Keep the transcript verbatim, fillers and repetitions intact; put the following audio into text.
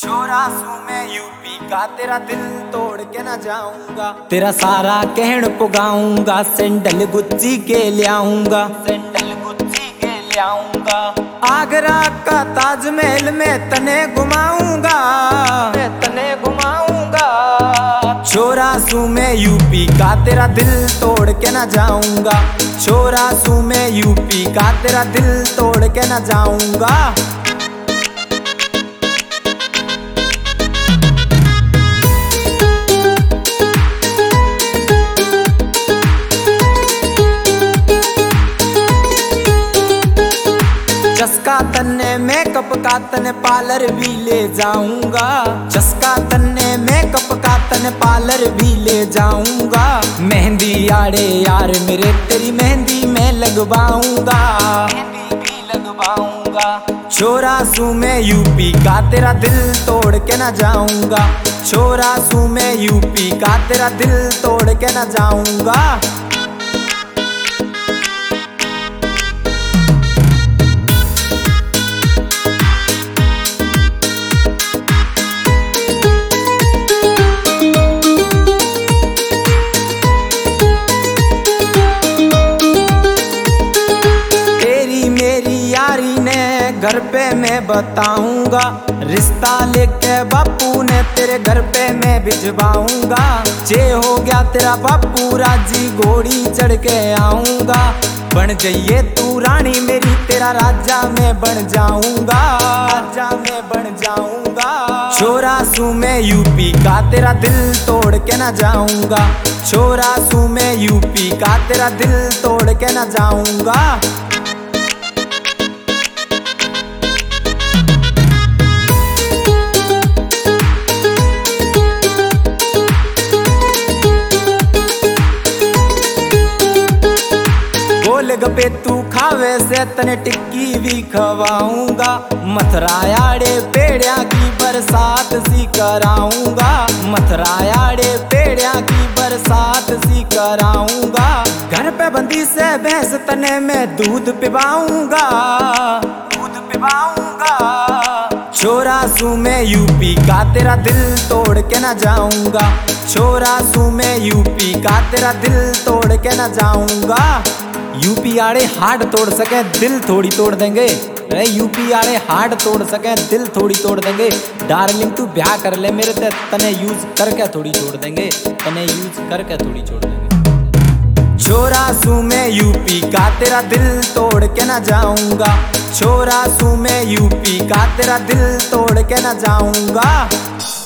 चौरासू में यूपी का तेरा दिल तोड़ के ना जाऊंगा। तेरा सारा कहण पुगाऊंगा, सैंडल गुच्ची के ले आऊंगा, सैंडल गुच्ची के ले आऊंगा। आगरा का ताजमहल में तने घुमाऊंगा, मैं तने घुमाऊंगा। चौरासू में यूपी का तेरा दिल तोड़ के ना जाऊंगा। चौरासू में यूपी का तेरा दिल तोड़ के ना जाऊंगा। चस्का तन्ने मेकअप का तने पार्लर भी ले जाऊंगा। चस्का तन्ने मेकअप का तने पार्लर भी ले जाऊंगा। मेहंदी आड़े यार मेरे तेरी मेहंदी मैं लगवाऊंगा, मेहंदी भी लगवाऊंगा। चौरासू में यूपी का तेरा दिल तोड़ के ना जाऊंगा। चौरासू में यूपी का तेरा दिल तोड़ के ना जाऊंगा। घर पे मैं बताऊंगा, रिश्ता लेके बापू ने तेरे घर पे मैं भिजवाऊंगा। जे हो गया तेरा बापू राजी घोड़ी चढ़ के आऊंगा। बन जाइए तू रानी मेरी तेरा राजा मैं बन जाऊंगा, राजा मैं बन जाऊंगा। चौरासू में यूपी का तेरा दिल तोड़ के ना जाऊंगा। चौरासू में यूपी का तेरा दिल तोड़ के ना जाऊंगा। गपे तू खावे से तने टिक्की भी खवाऊंगा। मथुरायाड़े पेड़िया की बरसात सी कराऊंगा। मथुरायाड़े पेड़िया की बरसात सी कराऊंगा। घर पे बंदी से भैंस तने मैं दूध पिवाऊंगा, दूध पिवाऊंगा। चौरासू में यूपी का तेरा दिल तोड़ के ना जाऊंगा। चौरासू में यूपी का तेरा दिल तोड़ के ना जाऊंगा। यूपी आड़े हार्ट तोड़ सके दिल थोड़ी तोड़ देंगे। अरे यूपी आड़े हार्ट तोड़ सके दिल थोड़ी तोड़ देंगे। डार्लिंग तू ब्याह कर ले मेरे ते, तने यूज करके थोड़ी छोड़ देंगे, तने यूज करके थोड़ी छोड़ देंगे। चौरासू में यूपी का तेरा दिल तोड़ के ना जाऊंगा। चौरासू में यूपी का तेरा दिल तोड़ के ना जाऊंगा।